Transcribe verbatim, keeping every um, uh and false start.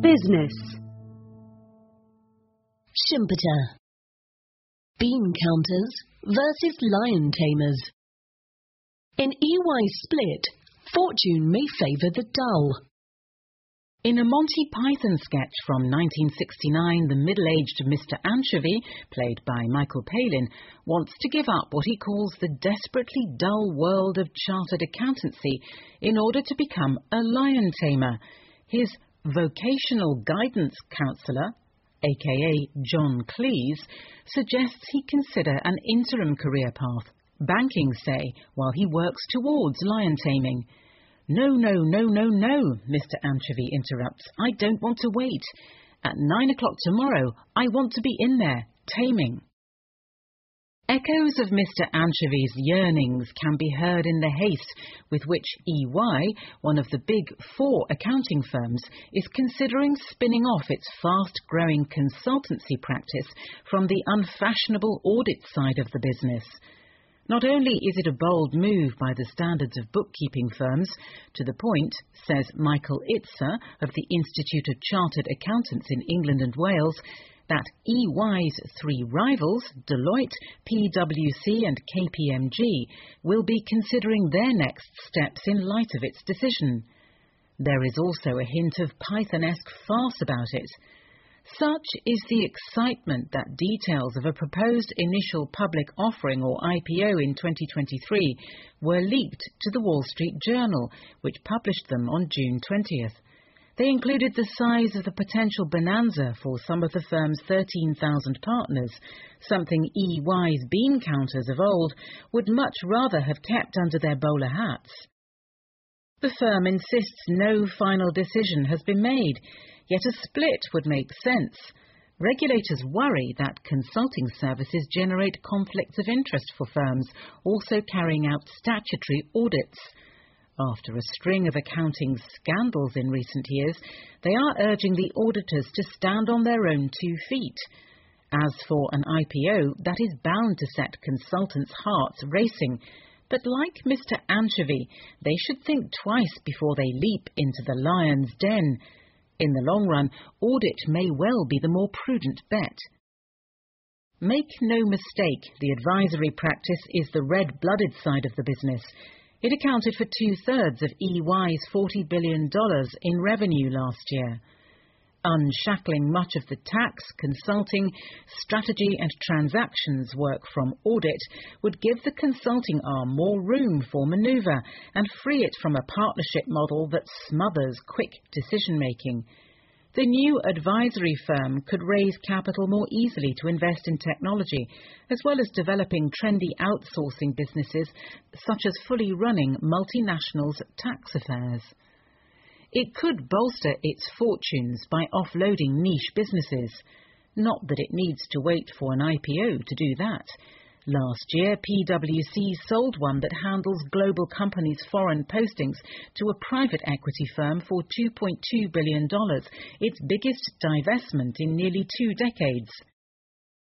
business. Schumpeter. Bean counters versus lion tamers. In E Y's split, fortune may favour the dull. In a Monty Python sketch from nineteen sixty-nine, the middle-aged Mister Anchovy, played by Michael Palin, wants to give up what he calls the desperately dull world of chartered accountancy in order to become a lion tamer. His vocational guidance counsellor, aka John Cleese, suggests he consider an interim career path, banking, say, while he works towards lion taming. No, no, no, no, no, Mister Anchovy interrupts. I don't want to wait. At nine o'clock tomorrow, I want to be in there, taming. Echoes of Mister Anchovy's yearnings can be heard in the haste with which E Y, one of the big four accounting firms, is considering spinning off its fast-growing consultancy practice from the unfashionable audit side of the business. Not only is it a bold move by the standards of bookkeeping firms, to the point, says Michael Itzer of the Institute of Chartered Accountants in England and Wales, that E Y's three rivals, Deloitte, P W C and K P M G, will be considering their next steps in light of its decision. There is also a hint of Python-esque farce about it. Such is the excitement that details of a proposed initial public offering or I P O in twenty twenty-three were leaked to the Wall Street Journal, which published them on June twentieth. They included the size of the potential bonanza for some of the firm's thirteen thousand partners, something E Y's bean counters of old would much rather have kept under their bowler hats. The firm insists no final decision has been made, yet a split would make sense. Regulators worry that consulting services generate conflicts of interest for firms also carrying out statutory audits. After a string of accounting scandals in recent years, they are urging the auditors to stand on their own two feet. As for an I P O, that is bound to set consultants' hearts racing. But like Mister Anchovy, they should think twice before they leap into the lion's den. In the long run, audit may well be the more prudent bet. Make no mistake, the advisory practice is the red-blooded side of the business. It accounted for two-thirds of E Y's forty billion dollars in revenue last year. Unshackling much of the tax, consulting, strategy and transactions work from audit would give the consulting arm more room for manoeuvre and free it from a partnership model that smothers quick decision-making. The new advisory firm could raise capital more easily to invest in technology, as well as developing trendy outsourcing businesses such as fully running multinationals' tax affairs. It could bolster its fortunes by offloading niche businesses. Not that it needs to wait for an I P O to do that. Last year, P W C sold one that handles global companies' foreign postings to a private equity firm for two point two billion dollars, its biggest divestment in nearly two decades.